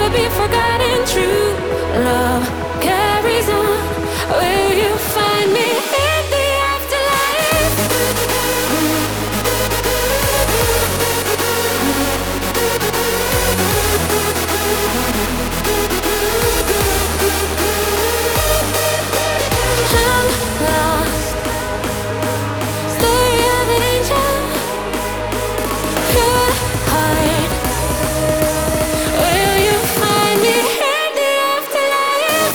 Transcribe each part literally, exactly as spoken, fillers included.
be forgotten. True love carries on. Will you find me in the afterlife? I'm lost. Story of an angel. Pure heart. Will you find me in the afterlife?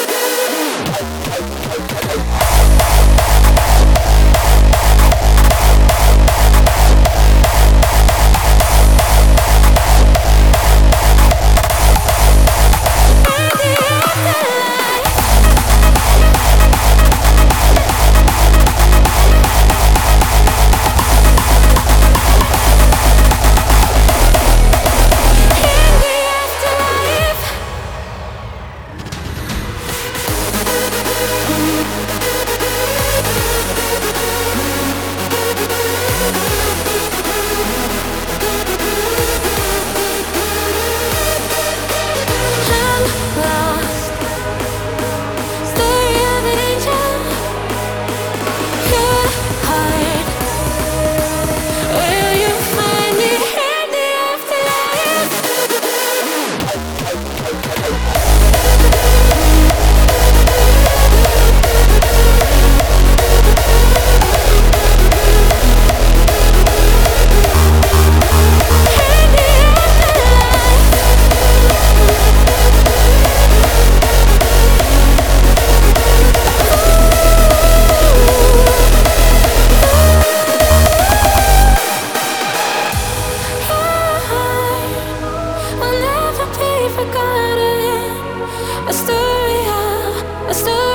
In the afterlife. In the afterlife. I'm lost. Story of an angel. Pure heart. Will you find me in the afterlife? In the I'll never be forgotten. A story of, a story